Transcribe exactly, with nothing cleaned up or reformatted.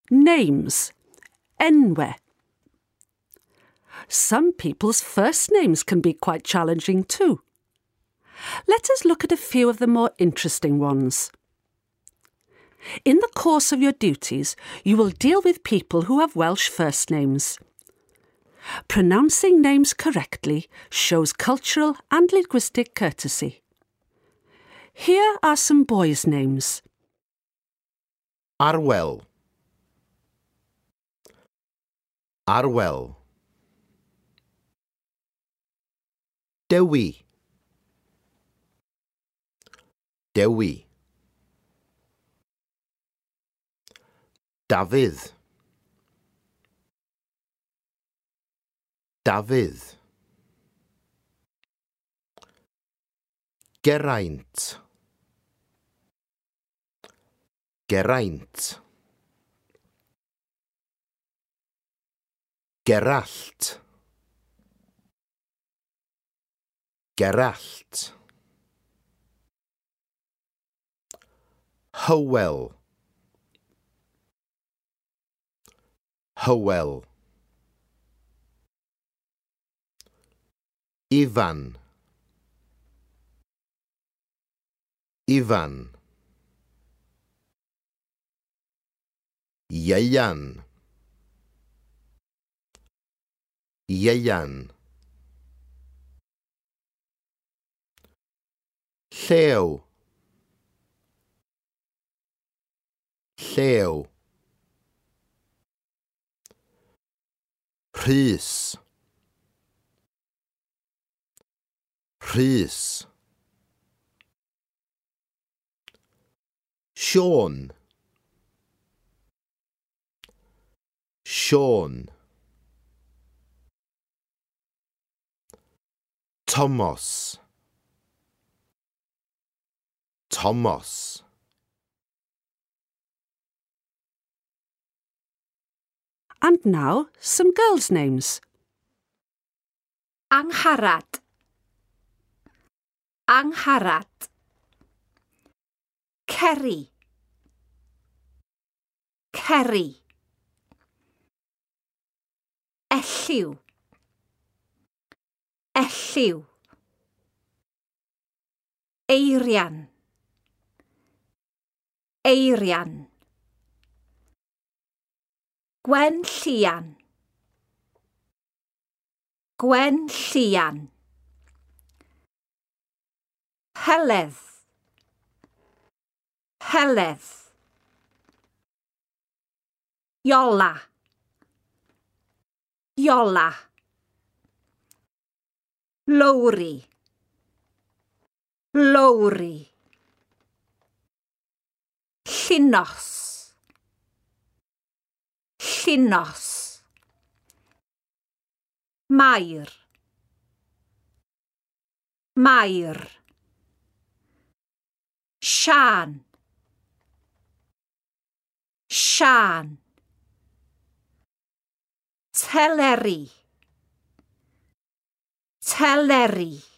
Names, enwe. Some people's first names can be quite challenging too. Let us look at a few of the more interesting ones. In the course of your duties, you will deal with people who have Welsh first names. Pronouncing names correctly shows cultural and linguistic courtesy. Here are some boys' names. Arwel. Arwel. Dewi. Dewi. Dafydd. Dafydd. Geraint. Geraint. Gerallt. Gerallt. Hywel. Hywel. Ifan. Ifan. Ieuan. Ieuan. Llew. Llew. Rhys. Rhys. Sean. Sean. Thomas. Thomas. And now, some girls' names. Angharad. Angharad. Ceri. Ceri. Elliw. Elliw. Eirian. Eirian. Gwenllian. Gwenllian. Heledd. Heledd. Iola. Iola. Lowri. Lowri. Llunos. Llunos. Mair. Mair. Sian. Sian. Teleri. Teleri.